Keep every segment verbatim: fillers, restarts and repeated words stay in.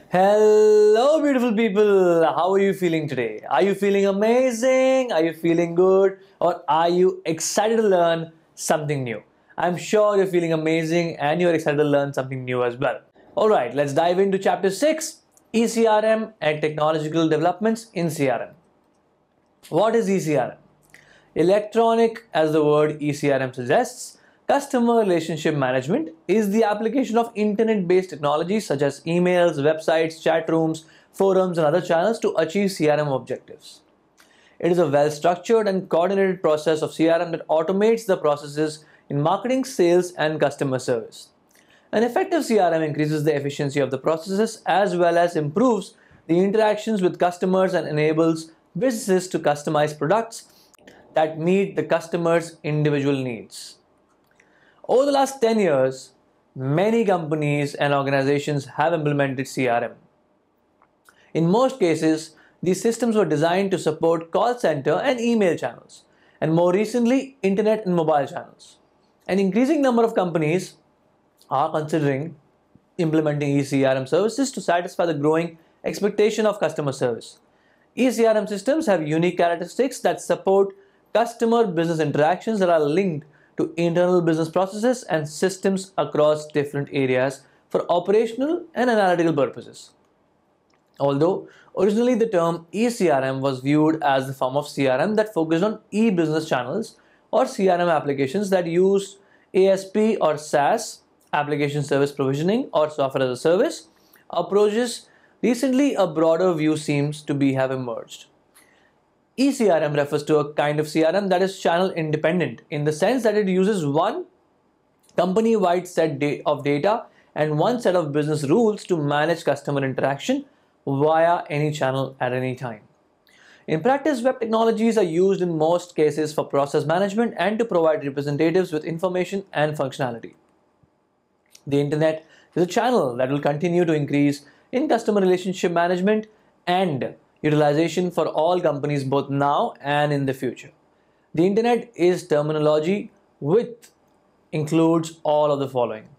Hello, beautiful people. How are you feeling today? Are you feeling amazing? Are you feeling good? Or are you excited to learn something new? I'm sure you're feeling amazing and you're excited to learn something new as well. Alright, let's dive into chapter six E C R M and technological developments in C R M. What is E C R M? Electronic, as the word E C R M suggests, customer relationship management is the application of internet-based technologies such as emails, websites, chat rooms, forums, and other channels to achieve C R M objectives. It is a well-structured and coordinated process of C R M that automates the processes in marketing, sales, and customer service. An effective C R M increases the efficiency of the processes as well as improves the interactions with customers and enables businesses to customize products that meet the customer's individual needs. Over the last ten years, many companies and organizations have implemented C R M. In most cases, these systems were designed to support call center and email channels, and more recently, internet and mobile channels. An increasing number of companies are considering implementing E C R M services to satisfy the growing expectation of customer service. E C R M systems have unique characteristics that support customer business interactions that are linked to internal business processes and systems across different areas for operational and analytical purposes. Although originally the term E C R M was viewed as the form of C R M that focused on e-business channels or C R M applications that used A S P or SaaS, application service provisioning or software as a service approaches, recently a broader view seems to be have emerged. E C R M refers to a kind of C R M that is channel independent in the sense that it uses one company-wide set of data and one set of business rules to manage customer interaction via any channel at any time. In practice, web technologies are used in most cases for process management and to provide representatives with information and functionality. The internet is a channel that will continue to increase in customer relationship management and utilization for all companies both now and in the future. The internet is terminology which includes all of the following.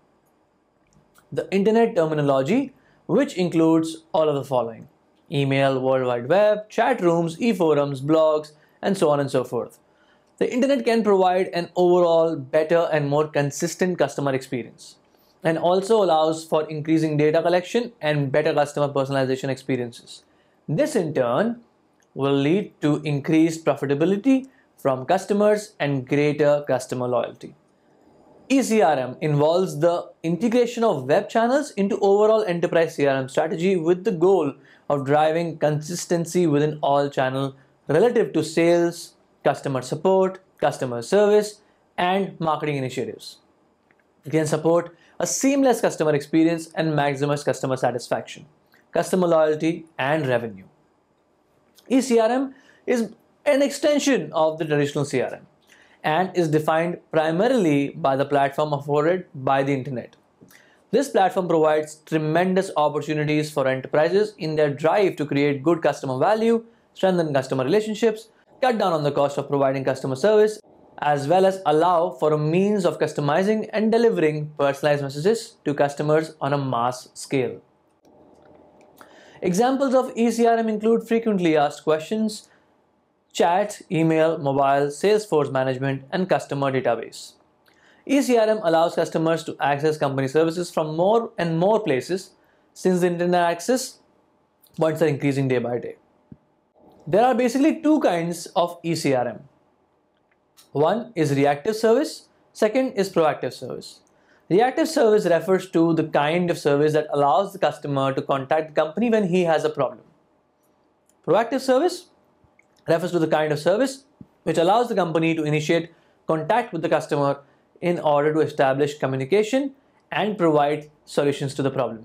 The internet terminology which includes all of the following: email, World Wide Web, chat rooms, e-forums, blogs, and so on and so forth. The internet can provide an overall better and more consistent customer experience and also allows for increasing data collection and better customer personalization experiences. This in turn will lead to increased profitability from customers and greater customer loyalty. E C R M involves the integration of web channels into overall enterprise C R M strategy with the goal of driving consistency within all channels relative to sales, customer support, customer service, and marketing initiatives. It can support a seamless customer experience and maximize customer satisfaction, customer loyalty, and revenue. E C R M is an extension of the traditional C R M and is defined primarily by the platform afforded by the internet. This platform provides tremendous opportunities for enterprises in their drive to create good customer value, strengthen customer relationships, cut down on the cost of providing customer service, as well as allow for a means of customizing and delivering personalized messages to customers on a mass scale. Examples of E C R M include frequently asked questions, chat, email, mobile, Salesforce management, and customer database. E C R M allows customers to access company services from more and more places since the internet access points are increasing day by day. There are basically two kinds of E C R M. One is reactive service, second is proactive service. Reactive service refers to the kind of service that allows the customer to contact the company when he has a problem. Proactive service refers to the kind of service which allows the company to initiate contact with the customer in order to establish communication and provide solutions to the problem.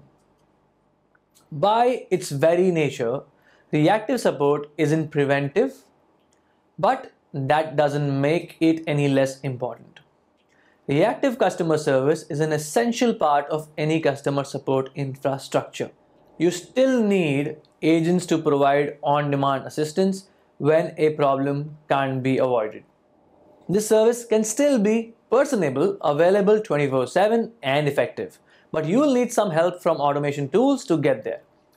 By its very nature, reactive support isn't preventive, but that doesn't make it any less important. Reactive customer service is an essential part of any customer support infrastructure. You still need agents to provide on-demand assistance when a problem can't be avoided. This service can still be personable, available twenty-four seven and effective, but you will need some help from automation tools to get there.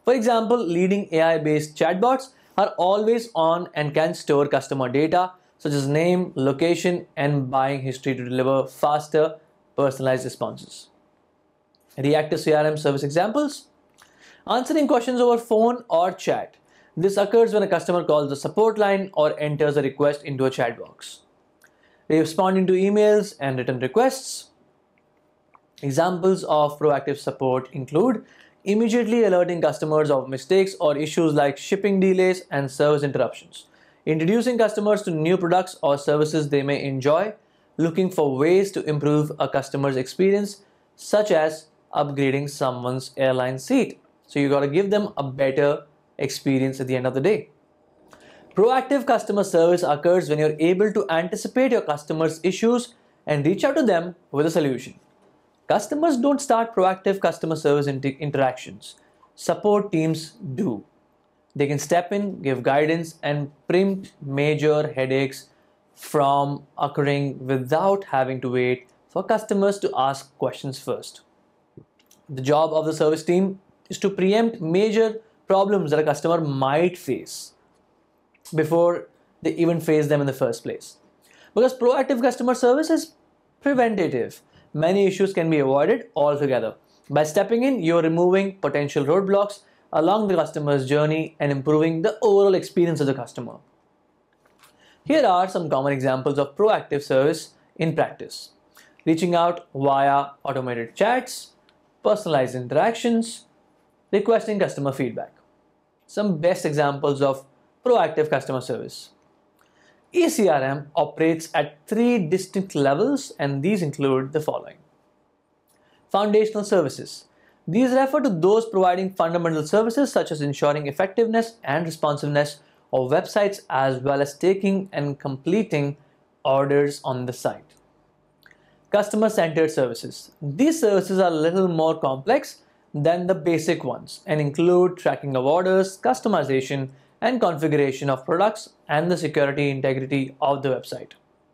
For example, leading A I-based chatbots are always on and can store customer data such as name, location, and buying history to deliver faster, personalized responses. Reactive C R M service examples: answering questions over phone or chat. This occurs when a customer calls the support line or enters a request into a chat box. Responding to emails and written requests. Examples of proactive support include immediately alerting customers of mistakes or issues like shipping delays and service interruptions, introducing customers to new products or services they may enjoy, looking for ways to improve a customer's experience, such as upgrading someone's airline seat. So you got to give them a better experience at the end of the day. Proactive customer service occurs when you're able to anticipate your customers' issues and reach out to them with a solution. Customers don't start proactive customer service inter- interactions. Support teams do. They can step in, give guidance, and preempt major headaches from occurring without having to wait for customers to ask questions first. The job of the service team is to preempt major problems that a customer might face before they even face them in the first place. Because proactive customer service is preventative, many issues can be avoided altogether. By stepping in, you're removing potential roadblocks along the customer's journey and improving the overall experience of the customer. Here are some common examples of proactive service in practice: reaching out via automated chats, personalized interactions, requesting customer feedback. Some best examples of proactive customer service. E C R M operates at three distinct levels, and these include the following. Foundational services. These refer to those providing fundamental services such as ensuring effectiveness and responsiveness of websites as well as taking and completing orders on the site. Customer-centered services. These services are a little more complex than the basic ones and include tracking of orders, customization, and configuration of products, and the security integrity of the website.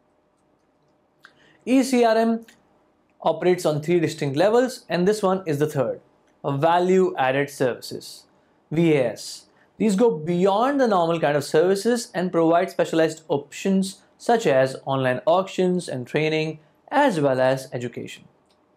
E C R M operates on three distinct levels, and this one is the third. Value added services, V A S. These go beyond the normal kind of services and provide specialized options such as online auctions and training as well as education.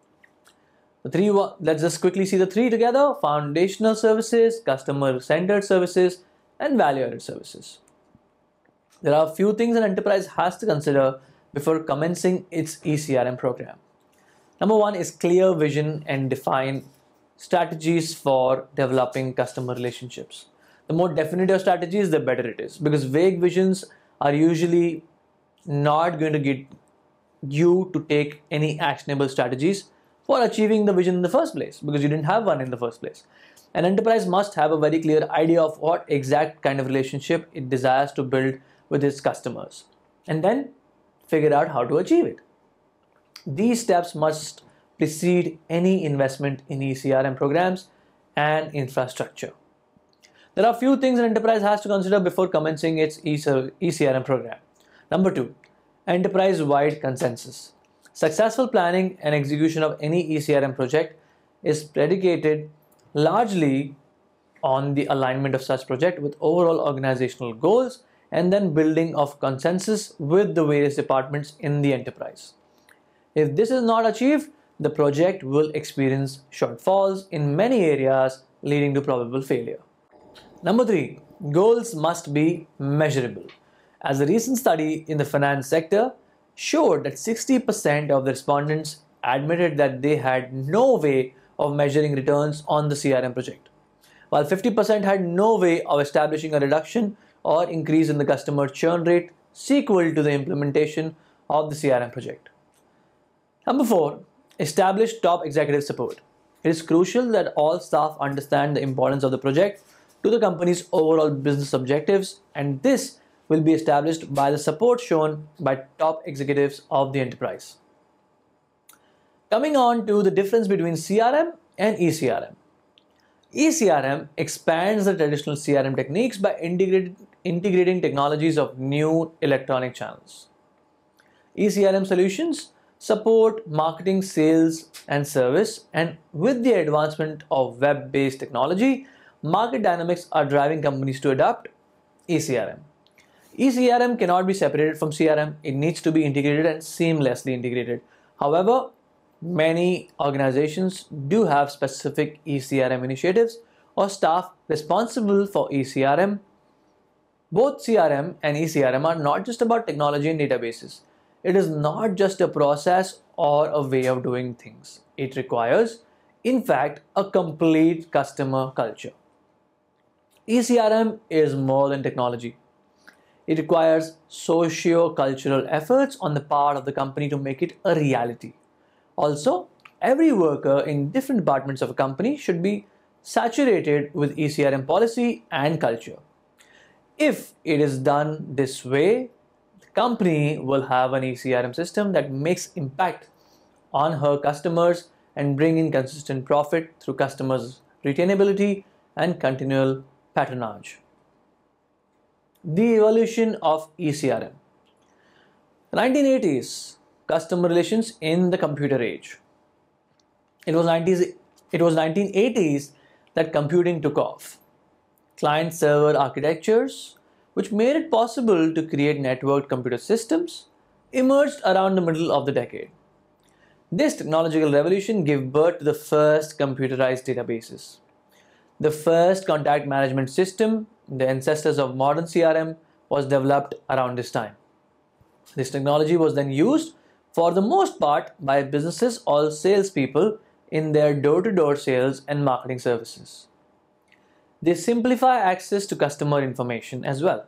The three, let's just quickly see the three together: foundational services, customer-centered services, and value-added services. There are a few things an enterprise has to consider before commencing its E C R M program. Number one is clear vision and define strategies for developing customer relationships. The more definitive strategies, the better it is, because vague visions are usually not going to get you to take any actionable strategies for achieving the vision in the first place, because you didn't have one in the first place. An enterprise must have a very clear idea of what exact kind of relationship it desires to build with its customers, and then figure out how to achieve it. These steps must precede any investment in E C R M programs and infrastructure. There are a few things an enterprise has to consider before commencing its E C R M program. Number two, enterprise-wide consensus. Successful planning and execution of any E C R M project is predicated largely on the alignment of such project with overall organizational goals and then building of consensus with the various departments in the enterprise. If this is not achieved, the project will experience shortfalls in many areas, leading to probable failure. Number three, goals must be measurable. As a recent study in the finance sector showed that sixty percent of the respondents admitted that they had no way of measuring returns on the C R M project, while fifty percent had no way of establishing a reduction or increase in the customer churn rate sequel to the implementation of the C R M project. Number four, establish top executive support. It is crucial that all staff understand the importance of the project to the company's overall business objectives, and this will be established by the support shown by top executives of the enterprise. Coming on to the difference between C R M and E C R M. E C R M expands the traditional C R M techniques by integrated, integrating technologies of new electronic channels. E C R M solutions support marketing, sales, and service, and with the advancement of web-based technology, market dynamics are driving companies to adopt E C R M. E C R M cannot be separated from C R M. It needs to be integrated and seamlessly integrated. However, many organizations do have specific E C R M initiatives or staff responsible for E C R M. Both C R M and E C R M are not just about technology and databases. It is not just a process or a way of doing things. It requires, in fact, a complete customer culture. E C R M is more than technology. It requires socio-cultural efforts on the part of the company to make it a reality. Also, every worker in different departments of a company should be saturated with E C R M policy and culture. If it is done this way, the company will have an E C R M system that makes impact on her customers and bring in consistent profit through customers' retainability and continual patronage. The evolution of E C R M. The nineteen eighties, customer relations in the computer age. It was, nineties, it was nineteen eighties that computing took off. Client-server architectures, which made it possible to create networked computer systems, emerged around the middle of the decade. This technological revolution gave birth to the first computerized databases. The first contact management system, the ancestors of modern C R M, was developed around this time. This technology was then used for the most part by businesses or salespeople in their door-to-door sales and marketing services. They simplify access to customer information as well.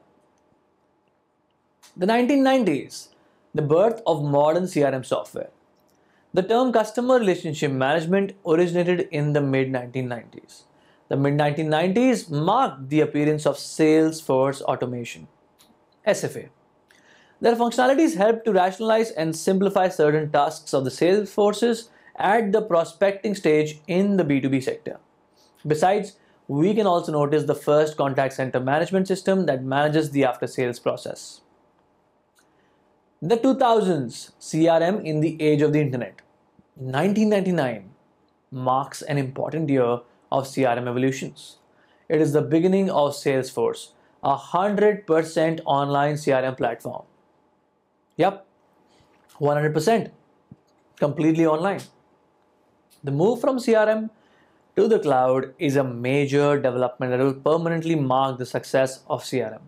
The nineteen nineties, the birth of modern C R M software. The term customer relationship management originated in the mid nineteen nineties. The mid nineteen nineties marked the appearance of Salesforce automation, S F A. Their functionalities helped to rationalize and simplify certain tasks of the sales forces at the prospecting stage in the B two B sector. Besides, we can also notice the first contact center management system that manages the after-sales process. The two thousands, C R M in the age of the internet. nineteen ninety-nine marks an important year of C R M evolutions. It is the beginning of Salesforce, a one hundred percent online C R M platform. Yep, one hundred percent, completely online. The move from C R M to the cloud is a major development that will permanently mark the success of C R M.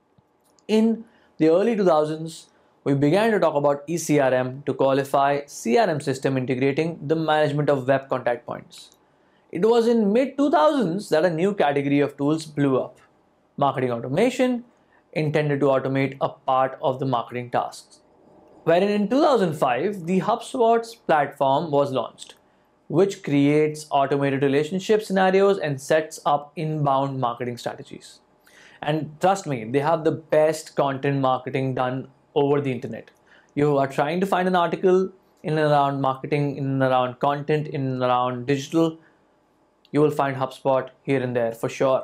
In the early two thousands, we began to talk about E C R M to qualify C R M system integrating the management of web contact points. It was in mid two thousands that a new category of tools blew up: marketing automation, intended to automate a part of the marketing tasks. Wherein in two thousand five, the HubSpot platform was launched, which creates automated relationship scenarios and sets up inbound marketing strategies. And trust me, they have the best content marketing done over the internet. You are trying to find an article in and around marketing, in and around content, in and around digital, you will find HubSpot here and there for sure.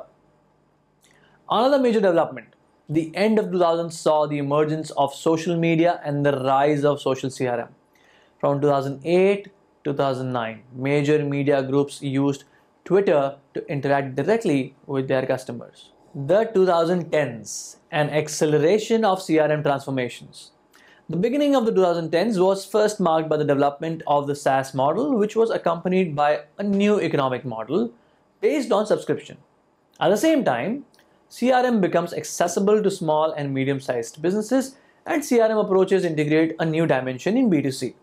Another major development, the end of two thousand saw the emergence of social media and the rise of social C R M. From two thousand eight to two thousand nine, major media groups used Twitter to interact directly with their customers. The twenty tens, an acceleration of C R M transformations. The beginning of the twenty tens was first marked by the development of the SaaS model, which was accompanied by a new economic model based on subscription. At the same time, C R M becomes accessible to small and medium-sized businesses, and C R M approaches integrate a new dimension in B two C.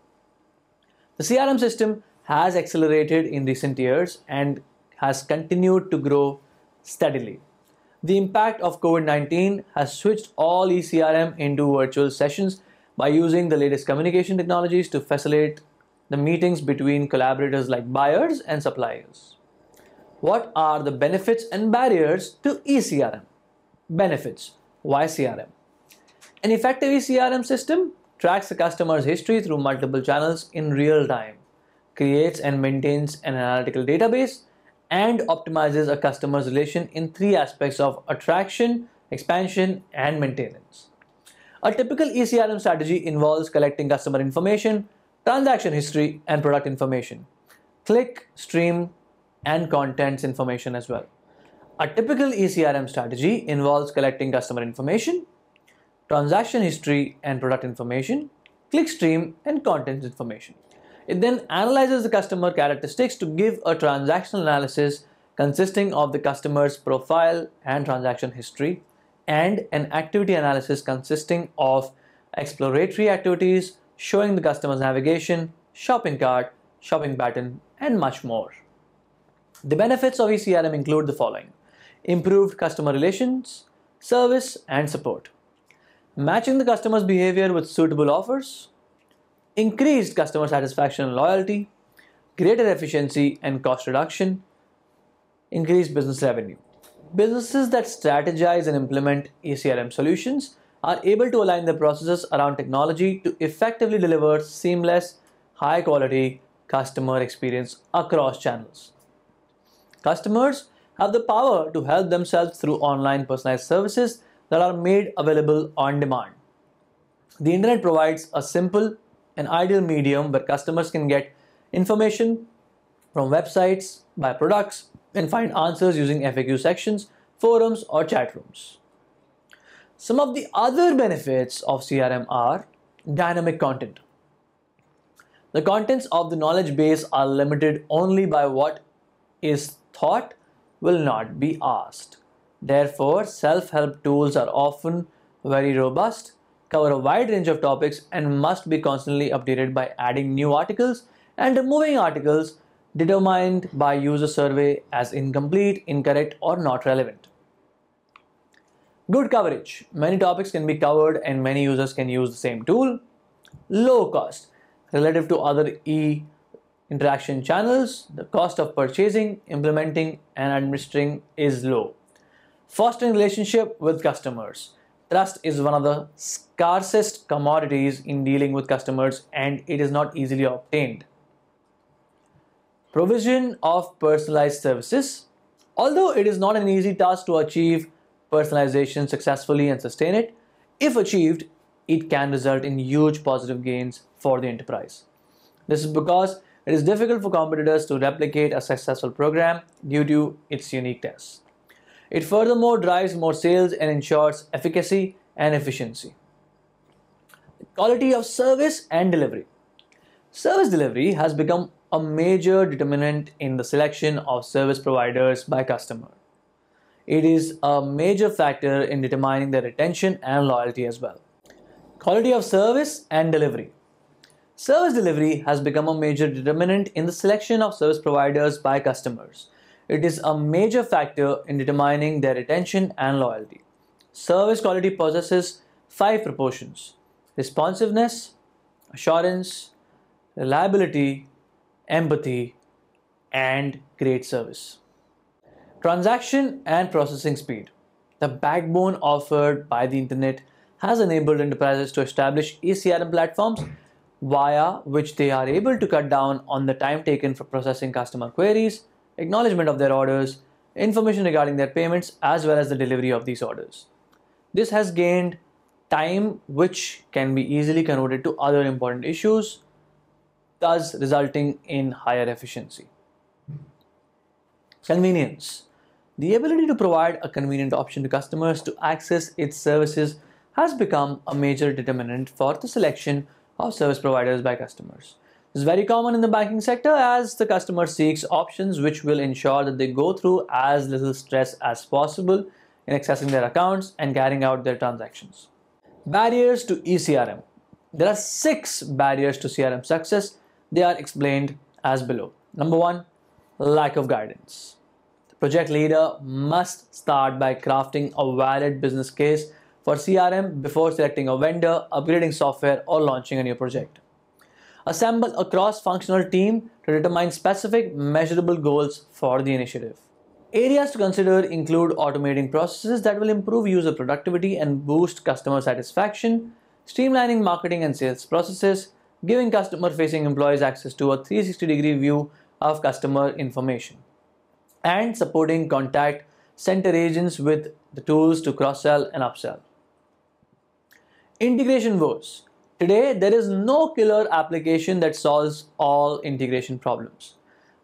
The C R M system has accelerated in recent years and has continued to grow steadily. The impact of COVID nineteen has switched all E C R M into virtual sessions by using the latest communication technologies to facilitate the meetings between collaborators like buyers and suppliers. What are the benefits and barriers to E C R M? Benefits. Why C R M? An effective E C R M system tracks the customer's history through multiple channels in real time, creates and maintains an analytical database, and optimizes a customer's relation in three aspects of attraction, expansion, and maintenance. A typical E C R M strategy involves collecting customer information, transaction history, and product information, click, stream, and contents information as well. A typical E C R M strategy involves collecting customer information, transaction history and product information, clickstream and content information. It then analyzes the customer characteristics to give a transactional analysis consisting of the customer's profile and transaction history, and an activity analysis consisting of exploratory activities showing the customer's navigation, shopping cart, shopping pattern, and much more. The benefits of E C R M include the following: improved customer relations, service, and support, matching the customer's behavior with suitable offers, increased customer satisfaction and loyalty, greater efficiency and cost reduction, increased business revenue. Businesses that strategize and implement E C R M solutions are able to align their processes around technology to effectively deliver seamless, high-quality customer experience across channels. Customers have the power to help themselves through online personalized services that are made available on demand. The internet provides a simple and ideal medium where customers can get information from websites, buy products, and find answers using F A Q sections, forums, or chat rooms. Some of the other benefits of C R M are dynamic content. The contents of the knowledge base are limited only by what is thought will not be asked. Therefore, self-help tools are often very robust, cover a wide range of topics, and must be constantly updated by adding new articles and removing articles determined by user survey as incomplete, incorrect, or not relevant. Good coverage. Many topics can be covered and many users can use the same tool. Low cost. Relative to other e-interaction channels, the cost of purchasing, implementing, and administering is low. Fostering relationship with customers. Trust is one of the scarcest commodities in dealing with customers, and it is not easily obtained. Provision of personalized services. Although it is not an easy task to achieve personalization successfully and sustain it, if achieved, it can result in huge positive gains for the enterprise. This is because it is difficult for competitors to replicate a successful program due to its uniqueness. It furthermore drives more sales and ensures efficacy and efficiency. Quality of service and delivery. Service delivery has become a major determinant in the selection of service providers by customer. It is a major factor in determining their retention and loyalty as well. Quality of service and delivery. Service delivery has become a major determinant in the selection of service providers by customers. It is a major factor in determining their retention and loyalty. Service quality possesses five proportions: responsiveness, assurance, reliability, empathy, and great service. Transaction and processing speed. The backbone offered by the internet has enabled enterprises to establish E C R M platforms via which they are able to cut down on the time taken for processing customer queries, acknowledgement of their orders, information regarding their payments, as well as the delivery of these orders. This has gained time which can be easily converted to other important issues, thus resulting in higher efficiency. Convenience. The ability to provide a convenient option to customers to access its services has become a major determinant for the selection of service providers by customers. This is very common in the banking sector as the customer seeks options which will ensure that they go through as little stress as possible in accessing their accounts and carrying out their transactions. Barriers to E C R M. There are six barriers to C R M success. They are explained as below. Number one, lack of guidance. The project leader must start by crafting a valid business case for C R M before selecting a vendor, upgrading software, or launching a new project. Assemble a cross-functional team to determine specific measurable goals for the initiative. Areas to consider include automating processes that will improve user productivity and boost customer satisfaction, streamlining marketing and sales processes, giving customer-facing employees access to a three hundred sixty degree view of customer information, and supporting contact center agents with the tools to cross-sell and upsell. Integration woes. Today, there is no killer application that solves all integration problems.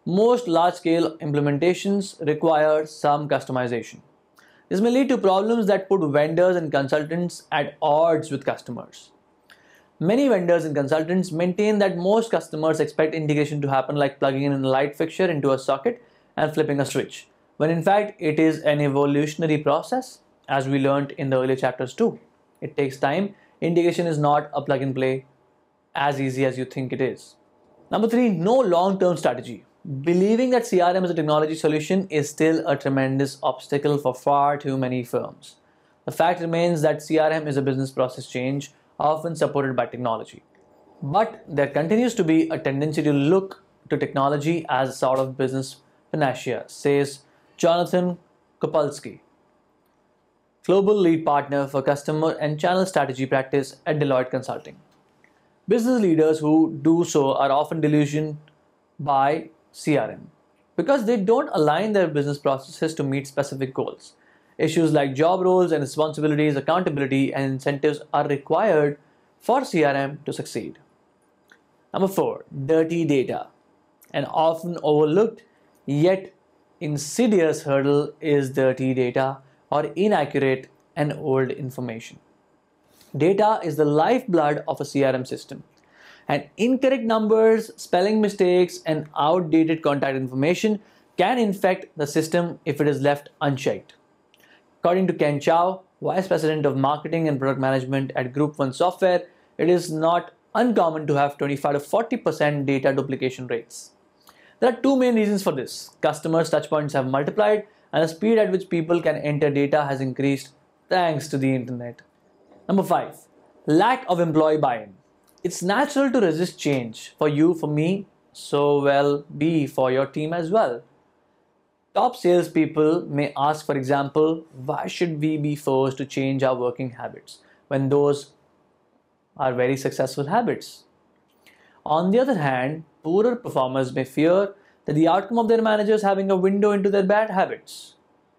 Most large-scale implementations require some customization. This may lead to problems that put vendors and consultants at odds with customers. Many vendors and consultants maintain that most customers expect integration to happen like plugging in a light fixture into a socket and flipping a switch, when in fact it is an evolutionary process, as we learned in the earlier chapters too. It takes time. Integration is not a plug and play as easy as you think it is. Number three, no long-term strategy. Believing that C R M is a technology solution is still a tremendous obstacle for far too many firms. The fact remains that C R M is a business process change, often supported by technology. But there continues to be a tendency to look to technology as a sort of business panacea, says Jonathan Kopalski, Global Lead Partner for Customer and Channel Strategy Practice at Deloitte Consulting. Business leaders who do so are often delusioned by C R M because they don't align their business processes to meet specific goals. Issues like job roles and responsibilities, accountability, and incentives are required for C R M to succeed. Number four, dirty data. An often overlooked yet insidious hurdle is dirty data or inaccurate and old information. Data is the lifeblood of a C R M system, and incorrect numbers, spelling mistakes, and outdated contact information can infect the system if it is left unchecked. According to Ken Chow, Vice President of Marketing and Product Management at Group One Software, it is not uncommon to have twenty-five to forty percent data duplication rates. There are two main reasons for this. Customers' touchpoints have multiplied, and the speed at which people can enter data has increased thanks to the internet. Number five, lack of employee buy-in. It's natural to resist change for you, for me, so well be for your team as well. Top salespeople may ask, for example, why should we be forced to change our working habits when those are very successful habits? On the other hand, poorer performers may fear that the outcome of their managers having a window into their bad habits.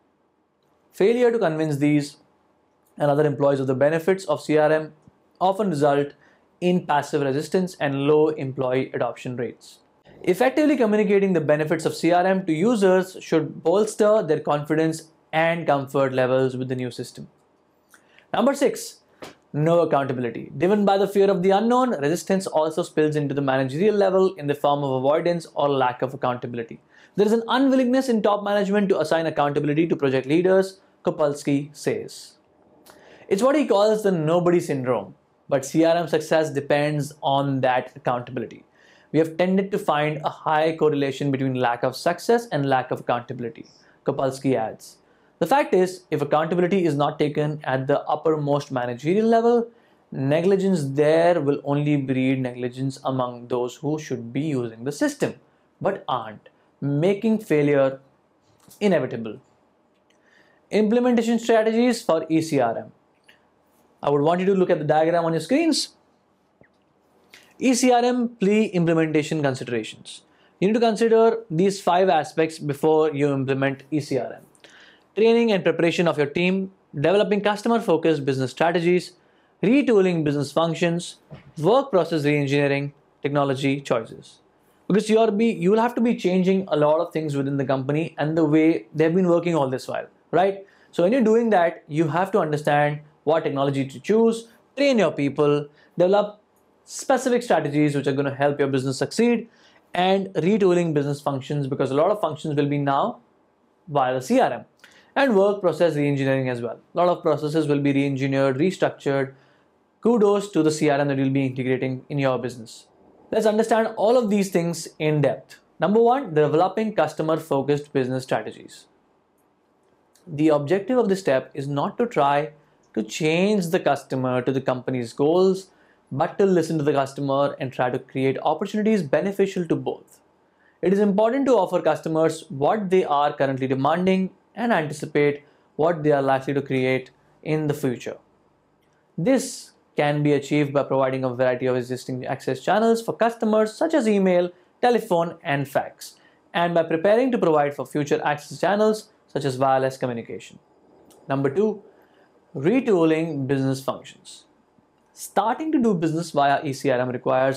Failure to convince these and other employees of the benefits of C R M often result in passive resistance and low employee adoption rates. Effectively communicating the benefits of C R M to users should bolster their confidence and comfort levels with the new system. Number six, no accountability. Driven by the fear of the unknown, resistance also spills into the managerial level in the form of avoidance or lack of accountability. There is an unwillingness in top management to assign accountability to project leaders, Kopalski says. It's what he calls the nobody syndrome, but C R M success depends on that accountability. We have tended to find a high correlation between lack of success and lack of accountability, Kopalski adds. The fact is, if accountability is not taken at the uppermost managerial level, negligence there will only breed negligence among those who should be using the system, but aren't, making failure inevitable. Implementation strategies for E C R M. I would want you to look at the diagram on your screens. E C R M pre-implementation considerations. You need to consider these five aspects before you implement E C R M. Training and preparation of your team, developing customer-focused business strategies, retooling business functions, work process reengineering, technology choices. Because you'll be, you'll have to be changing a lot of things within the company and the way they've been working all this while, right? So when you're doing that, you have to understand what technology to choose, train your people, develop specific strategies which are going to help your business succeed, and retooling business functions, because a lot of functions will be now via the C R M, and work process reengineering as well. A lot of processes will be re-engineered, restructured. Kudos to the C R M that you'll be integrating in your business. Let's understand all of these things in depth. Number one, developing customer-focused business strategies. The objective of this step is not to try to change the customer to the company's goals, but to listen to the customer and try to create opportunities beneficial to both. It is important to offer customers what they are currently demanding and anticipate what they are likely to create in the future. This can be achieved by providing a variety of existing access channels for customers such as email, telephone, and fax, and by preparing to provide for future access channels such as wireless communication. Number two, retooling business functions. Starting to do business via E C R M requires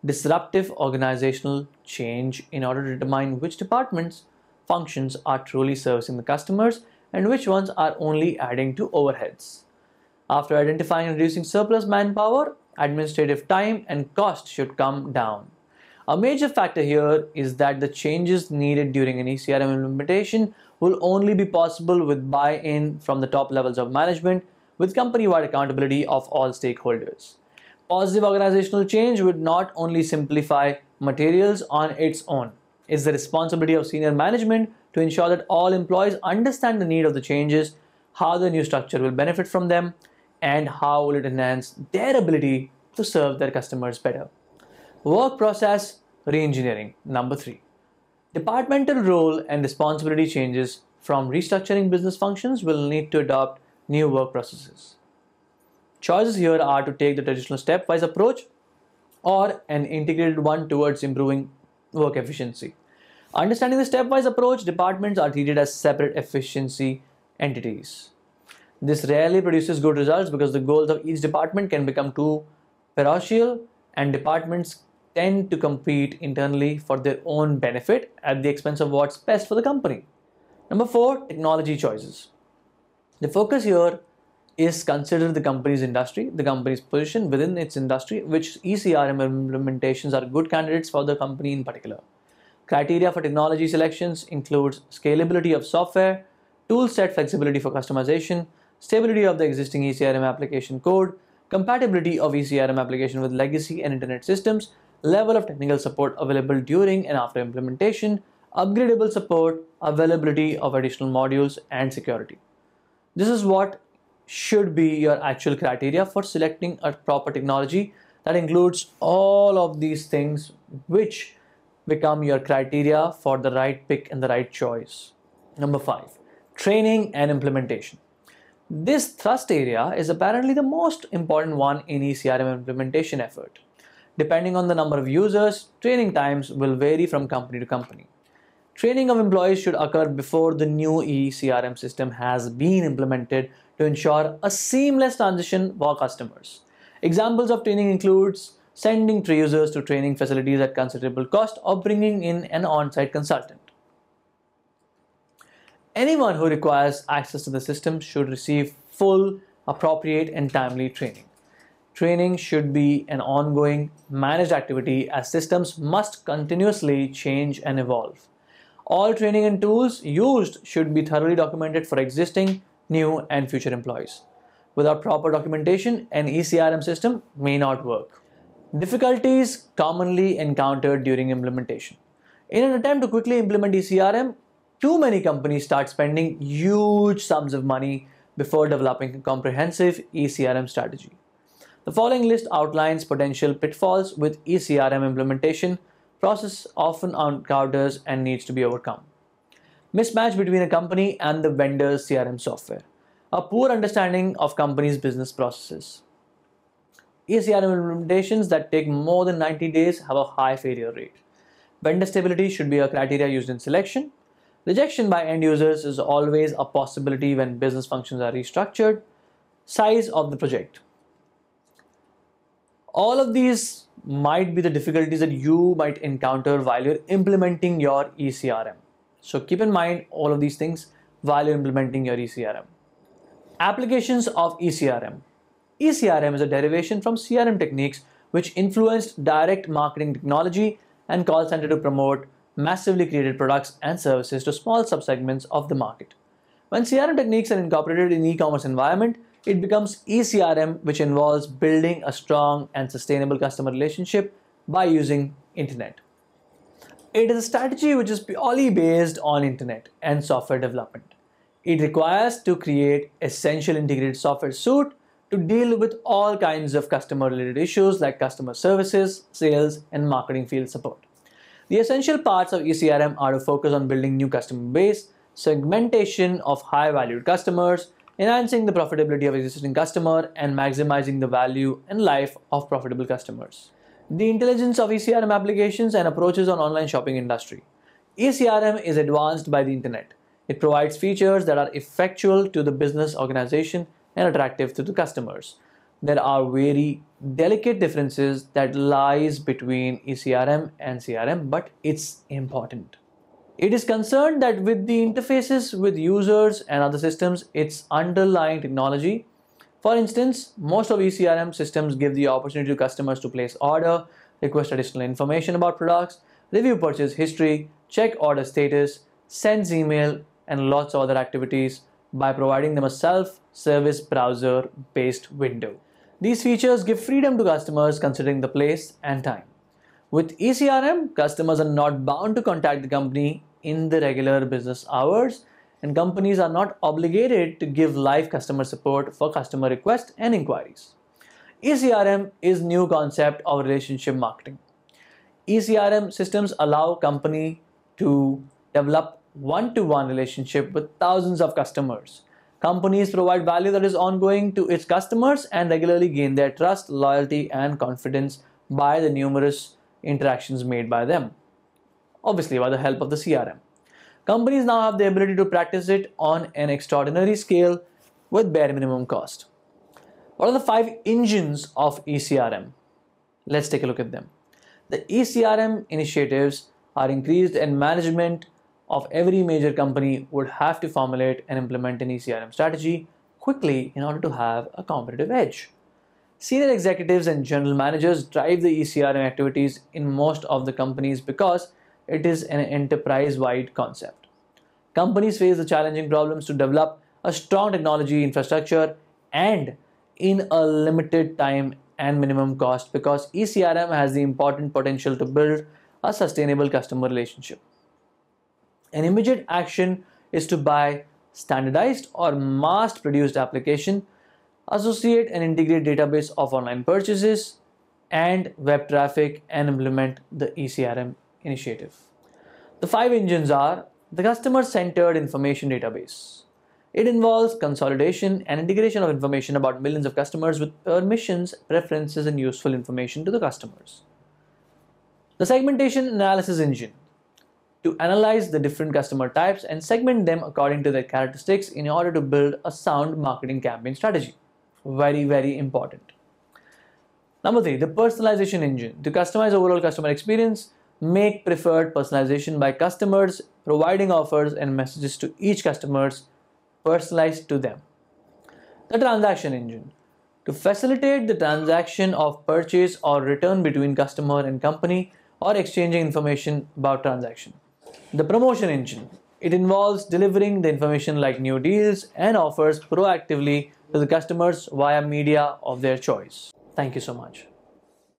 disruptive organizational change in order to determine which departments, functions are truly servicing the customers and which ones are only adding to overheads. After identifying and reducing surplus manpower, administrative time and cost should come down. A major factor here is that the changes needed during an E C R M implementation will only be possible with buy-in from the top levels of management, with company-wide accountability of all stakeholders. Positive organizational change would not only simplify materials on its own. It's the responsibility of senior management to ensure that all employees understand the need of the changes, how the new structure will benefit from them, and how will it enhance their ability to serve their customers better. Work process reengineering. Number three. Departmental role and responsibility changes from restructuring business functions will need to adopt new work processes. Choices here are to take the traditional stepwise approach or an integrated one towards improving work efficiency. Understanding the stepwise approach, departments are treated as separate efficiency entities. This rarely produces good results because the goals of each department can become too parochial and departments tend to compete internally for their own benefit at the expense of what's best for the company. Number four, technology choices. The focus here is consider the company's industry, the company's position within its industry, which E C R M implementations are good candidates for the company in particular. Criteria for technology selections includes scalability of software, tool set flexibility for customization, stability of the existing E C R M application code, compatibility of E C R M application with legacy and internet systems, level of technical support available during and after implementation, upgradable support, availability of additional modules, and security. This is what should be your actual criteria for selecting a proper technology that includes all of these things, which become your criteria for the right pick and the right choice. Number five, training and implementation. This thrust area is apparently the most important one in E C R M implementation effort. Depending on the number of users, training times will vary from company to company. Training of employees should occur before the new E C R M system has been implemented to ensure a seamless transition for customers. Examples of training includes sending users to training facilities at considerable cost or bringing in an on-site consultant. Anyone who requires access to the system should receive full, appropriate, and timely training. Training should be an ongoing, managed activity as systems must continuously change and evolve. All training and tools used should be thoroughly documented for existing, new, and future employees. Without proper documentation, an E C R M system may not work. Difficulties commonly encountered during implementation. In an attempt to quickly implement E C R M, too many companies start spending huge sums of money before developing a comprehensive E C R M strategy. The following list outlines potential pitfalls with E C R M implementation. Process often encounters and needs to be overcome. Mismatch between a company and the vendor's C R M software. A poor understanding of company's business processes. E C R M implementations that take more than ninety days have a high failure rate. Vendor stability should be a criteria used in selection. Rejection by end users is always a possibility when business functions are restructured. Size of the project. All of these might be the difficulties that you might encounter while you're implementing your E C R M. So keep in mind all of these things while you're implementing your E C R M. Applications of E C R M. E C R M is a derivation from C R M techniques which influenced direct marketing technology and call center to promote massively created products and services to small subsegments of the market. When C R M techniques are incorporated in e-commerce environment, it becomes E C R M, which involves building a strong and sustainable customer relationship by using internet. It is a strategy which is purely based on internet and software development. It requires to create essential integrated software suite to deal with all kinds of customer related issues like customer services, sales, and marketing field support. The essential parts of E C R M are to focus on building new customer base, segmentation of high valued customers, enhancing the profitability of existing customer, and maximizing the value and life of profitable customers. The intelligence of E C R M applications and approaches on online shopping industry. E C R M is advanced by the internet. It provides features that are effectual to the business organization and attractive to the customers. there are very delicate differences that lies between E C R M and C R M, but it's important. It is concerned that with the interfaces with users and other systems, its underlying technology. For instance, most of E C R M systems give the opportunity to customers to place order, request additional information about products, review purchase history, check order status, send email, and lots of other activities by providing them a self-service browser-based window. These features give freedom to customers considering the place and time. With E C R M, customers are not bound to contact the company in the regular business hours, and companies are not obligated to give live customer support for customer requests and inquiries. E C R M is a new concept of relationship marketing. E C R M systems allow company to develop one-to-one relationship with thousands of customers. Companies provide value that is ongoing to its customers and regularly gain their trust, loyalty, and confidence by the numerous interactions made by them. Obviously, by the help of the C R M. Companies now have the ability to practice it on an extraordinary scale with bare minimum cost. What are the five engines of E C R M? Let's take a look at them. The E C R M initiatives are increased, and management of every major company would have to formulate and implement an E C R M strategy quickly in order to have a competitive edge. Senior executives and general managers drive the E C R M activities in most of the companies because it is an enterprise-wide concept. Companies face the challenging problems to develop a strong technology infrastructure and in a limited time and minimum cost, because E C R M has the important potential to build a sustainable customer relationship. An immediate action is to buy standardized or mass-produced application, associate and integrate database of online purchases and web traffic, and implement the E C R M initiative. The five engines are the customer-centered information database. It involves consolidation and integration of information about millions of customers with permissions, preferences, and useful information to the customers. The segmentation analysis engine, to analyze the different customer types and segment them according to their characteristics in order to build a sound marketing campaign strategy. Very, very important. Number three, the personalization engine, to customize overall customer experience, make preferred personalization by customers, providing offers and messages to each customers personalized to them. The transaction engine, to facilitate the transaction of purchase or return between customer and company or exchanging information about transaction. The promotion engine, it involves delivering the information like new deals and offers proactively to the customers via media of their choice. Thank you so much.